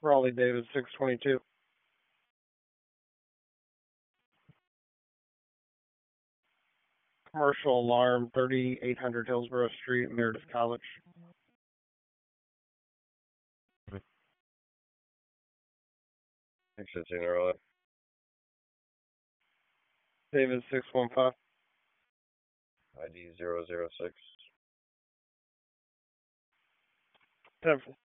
Raleigh David 622. Commercial alarm 3800 Hillsborough Street, Meredith College. Exit Raleigh. David 615. ID 006. 10